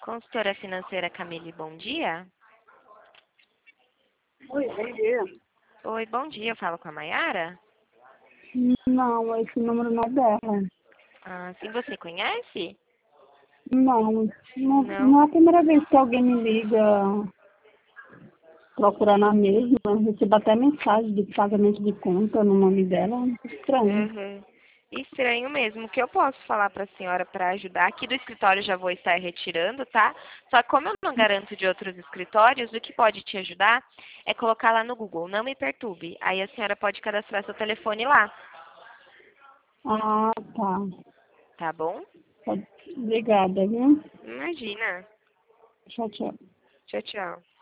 Consultora financeira Camille, bom dia. Oi, bom dia. Oi, bom dia. Eu falo com a Mayara? Não, esse número não é dela. Ah, sim, você conhece? Não Não? é a primeira vez que alguém me liga procurando a mesma. Eu recebo até mensagem de pagamento de conta no nome dela. Estranho. Uhum. Estranho mesmo. O que eu posso falar para a senhora para ajudar? Aqui do escritório já vou estar retirando, tá? Só que como eu não garanto de outros escritórios, o que pode te ajudar é colocar lá no Google, não me perturbe. Aí a senhora pode cadastrar seu telefone lá, Ah, tá. tá bom? Obrigada, viu? Imagina. Tchau, tchau. Tchau, tchau.